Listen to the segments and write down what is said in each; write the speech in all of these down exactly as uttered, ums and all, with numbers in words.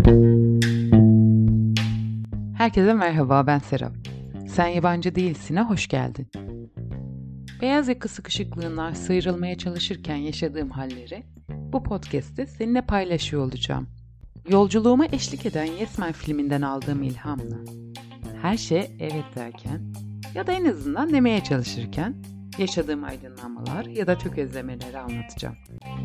Herkese merhaba, ben Serap. Sen Yabancı Değilsin'e hoş geldin. Beyaz yaka sıkışıklığından sıyrılmaya çalışırken yaşadığım halleri bu podcast'te seninle paylaşıyor olacağım. Yolculuğuma eşlik eden Yes Man filminden aldığım ilhamla her şey evet derken ya da en azından demeye çalışırken yaşadığım aydınlanmalar ya da tökezlemeleri anlatacağım.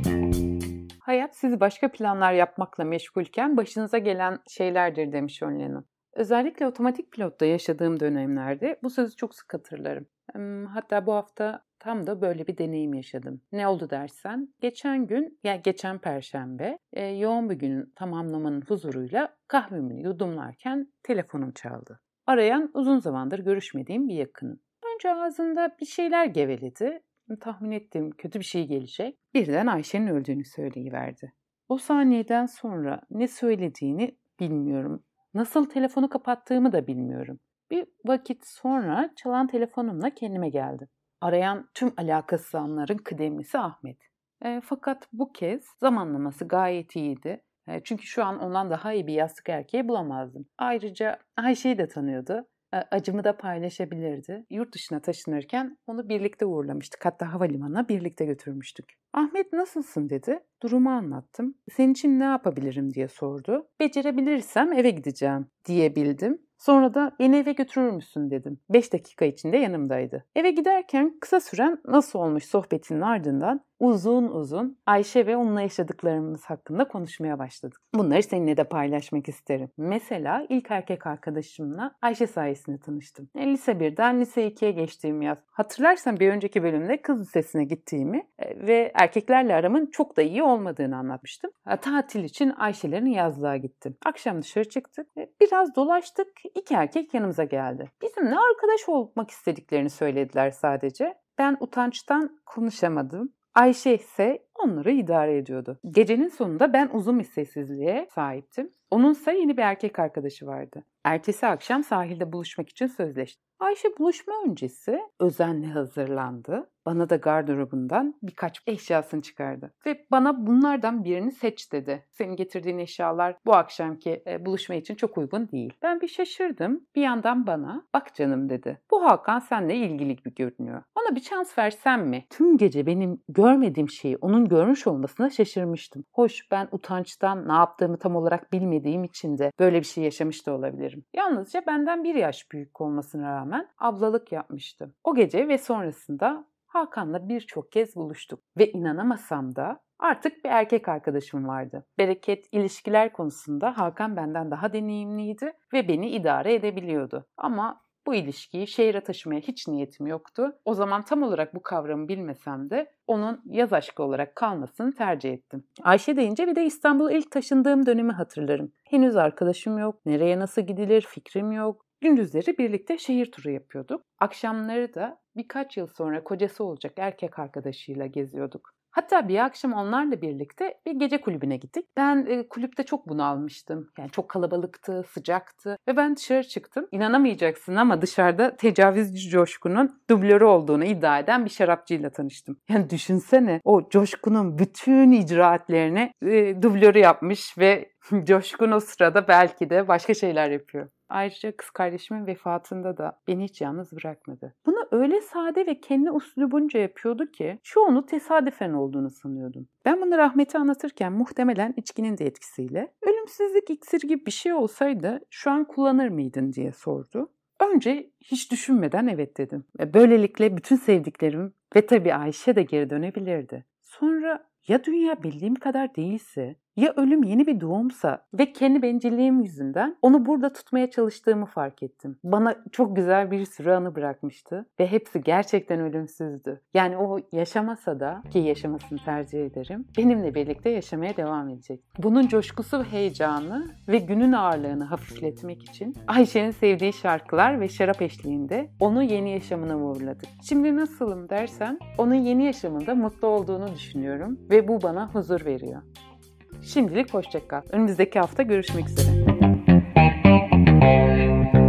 Hayat sizi başka planlar yapmakla meşgulken başınıza gelen şeylerdir demiş John Lennon. Özellikle otomatik pilotta yaşadığım dönemlerde bu sözü çok sık hatırlarım. Hatta bu hafta tam da böyle bir deneyim yaşadım. Ne oldu dersen, geçen gün, ya geçen Perşembe, e, yoğun bir günün tamamlamanın huzuruyla kahvemi yudumlarken telefonum çaldı. Arayan uzun zamandır görüşmediğim bir yakınım. Önce ağzında bir şeyler geveledi. Tahmin ettiğim kötü bir şey gelecek. Birden Ayşe'nin öldüğünü söyleyiverdi. O saniyeden sonra ne söylediğini bilmiyorum. Nasıl telefonu kapattığımı da bilmiyorum. Bir vakit sonra çalan telefonumla kendime geldim. Arayan tüm alakasız anların kıdemlisi Ahmet. E, fakat bu kez zamanlaması gayet iyiydi. E, çünkü şu an ondan daha iyi bir yastık erkeği bulamazdım. Ayrıca Ayşe'yi de tanıyordu. E, acımı da paylaşabilirdi. Yurt dışına taşınırken onu birlikte uğurlamıştık. Hatta havalimanına birlikte götürmüştük. Ahmet nasılsın dedi. Durumu anlattım. Senin için ne yapabilirim diye sordu. Becerebilirsem eve gideceğim diyebildim. Sonra da beni eve götürür müsün dedim. Beş dakika içinde yanımdaydı. Eve giderken kısa süren nasıl olmuş sohbetinin ardından uzun uzun Ayşe ve onunla yaşadıklarımız hakkında konuşmaya başladık. Bunları seninle de paylaşmak isterim. Mesela ilk erkek arkadaşımla Ayşe sayesinde tanıştım. Lise birden lise ikiye geçtiğim yaz. Hatırlarsan bir önceki bölümde kız lisesine gittiğimi ve erkeklerle aramın çok da iyi olmadığını anlatmıştım. Tatil için Ayşe'lerin yazlığa gittim. Akşam dışarı çıktık. Biraz dolaştık. İki erkek yanımıza geldi. Bizimle arkadaş olmak istediklerini söylediler sadece. Ben utançtan konuşamadım. Ayşe ise onları idare ediyordu. Gecenin sonunda ben uzun bir sessizliğe sahiptim. Onunsa yeni bir erkek arkadaşı vardı. Ertesi akşam sahilde buluşmak için sözleştik. Ayşe buluşma öncesi özenle hazırlandı. Bana da gardırobundan birkaç eşyasını çıkardı. Ve bana bunlardan birini seç dedi. Senin getirdiğin eşyalar bu akşamki e, buluşma için çok uygun değil. Ben bir şaşırdım. Bir yandan bana bak canım dedi. Bu Hakan seninle ilgili gibi görünüyor. Ona bir şans versem mi? Tüm gece benim görmediğim şeyi onun görmüş olmasına şaşırmıştım. Hoş ben utançtan ne yaptığımı tam olarak bilmediğim için de böyle bir şey yaşamış da olabilirim. Yalnızca benden bir yaş büyük olmasına rağmen ablalık yapmıştım. O gece ve sonrasında Hakan'la birçok kez buluştuk ve inanamasam da artık bir erkek arkadaşım vardı. Bereket ilişkiler konusunda Hakan benden daha deneyimliydi ve beni idare edebiliyordu. Ama bu ilişkiyi şehre taşımaya hiç niyetim yoktu. O zaman tam olarak bu kavramı bilmesem de onun yaz aşkı olarak kalmasını tercih ettim. Ayşe deyince bir de İstanbul'a ilk taşındığım dönemi hatırlarım. Henüz arkadaşım yok, nereye nasıl gidilir fikrim yok. Gündüzleri birlikte şehir turu yapıyorduk. Akşamları da birkaç yıl sonra kocası olacak erkek arkadaşıyla geziyorduk. Hatta bir akşam onlarla birlikte bir gece kulübüne gittik. Ben e, kulüpte çok bunalmıştım. Yani çok kalabalıktı, sıcaktı ve ben dışarı çıktım. İnanamayacaksın ama dışarıda tecavüzcü Coşkun'un dublörü olduğunu iddia eden bir şarapçıyla tanıştım. Yani düşünsene o Coşkun'un bütün icraatlerini e, dublörü yapmış ve Coşkun o sırada belki de başka şeyler yapıyor. Ayrıca kız kardeşimin vefatında da beni hiç yalnız bırakmadı. Bunu öyle sade ve kendi uslubunca yapıyordu ki çoğunu tesadüfen olduğunu sanıyordum. Ben bunu rahmeti anlatırken muhtemelen içkinin de etkisiyle ölümsüzlük iksiri gibi bir şey olsaydı şu an kullanır mıydın diye sordu. Önce hiç düşünmeden evet dedim. Böylelikle bütün sevdiklerim ve tabii Ayşe de geri dönebilirdi. Sonra ya dünya bildiğim kadar değilse, ya ölüm yeni bir doğumsa ve kendi bencilliğim yüzünden onu burada tutmaya çalıştığımı fark ettim. Bana çok güzel bir sürü anı bırakmıştı ve hepsi gerçekten ölümsüzdü. Yani o yaşamasa da, ki yaşamasını tercih ederim, benimle birlikte yaşamaya devam edecek. Bunun coşkusu ve heyecanı ve günün ağırlığını hafifletmek için Ayşe'nin sevdiği şarkılar ve şarap eşliğinde onu yeni yaşamına uğurladık. Şimdi nasılım dersen, onun yeni yaşamında mutlu olduğunu düşünüyorum ve bu bana huzur veriyor. Şimdilik hoşça kal. Önümüzdeki hafta görüşmek üzere.